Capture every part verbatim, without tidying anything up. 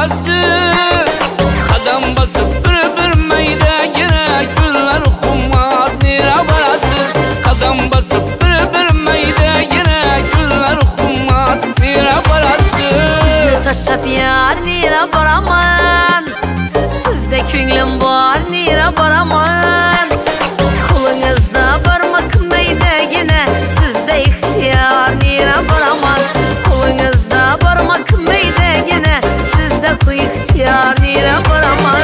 parası. Kadam basıp bir bir meydana güller kumar nira parası. Kadam basıp bir bir meydana güller kumar nira parası. Sizni taşlap yar nira baraman, sizde ko'nglim bor nira baraman. Qo'lingizda barmoq maydagina, sizde ixtiyor nira baraman. Qo'lingizda barmoq maydagina, sizde ku ixtiyor nira baraman.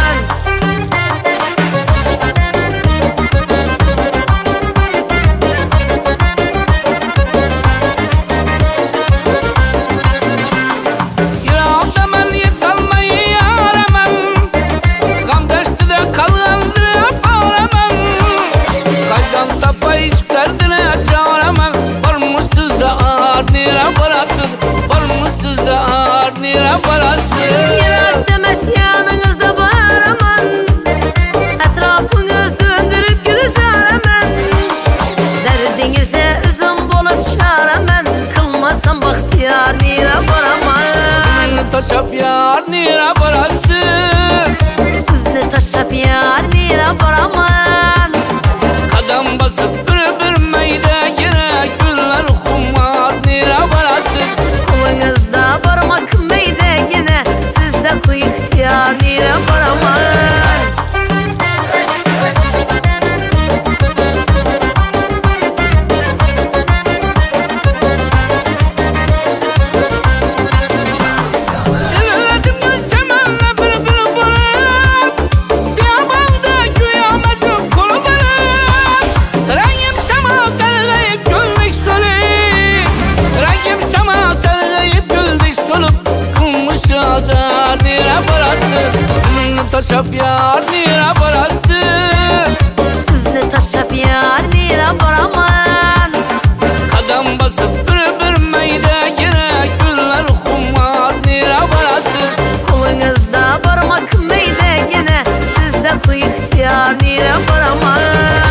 Yırak demez yanınızda bağıraman, etrafınız döndürüp gülüzaraman. Derdinize üzüm bolup çağıraman, kılmasam bahtiyar nira baraman. Taşap yar nira parası. Sizni taşlap yar nira baraman. Kadam basıp bir bir meydana güller kumar nira parası. Qo'lingizda barmoq maydagina, sizde ku ixtiyor nira baraman. Taşap yar nira parası. Sizni taşlap yar nira baraman. Kadam basıp bir bir meydana güller kumar nira parası. Qo'lingizda barmoq maydagina, sizde ku ixtiyor nira baraman.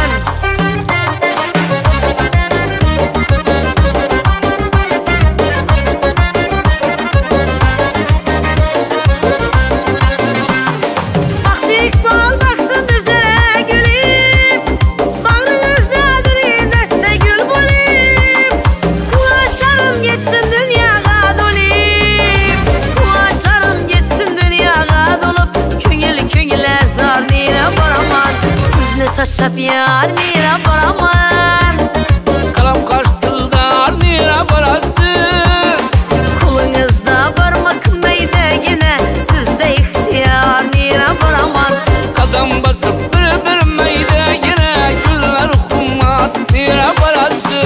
Taşlap yar nira baraman. Kalam kaçtılda nira parası. Qo'lingizda barmoq maydagina, sizde ixtiyor nira baraman. Kadam basıp bir bir meydana güller kumar nira parası.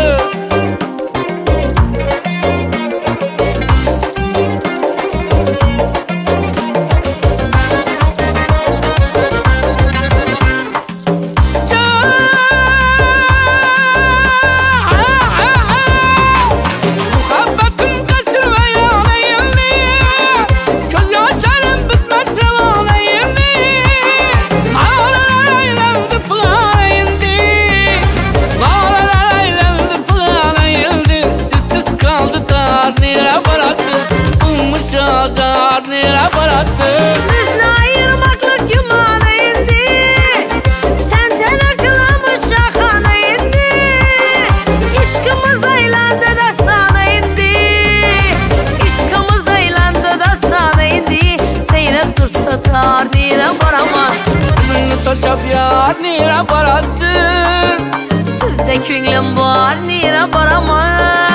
Nira parası. Bizni ayırmaklık yumana indi, tentene kılamış şahana indi. İşkımız aylandı dastana indi, İşkımız aylandı dastana indi. Seyrep dursa tar nira baraman. Sizni taşap yar nira parası. Sizde ko'nglim bor nira baraman.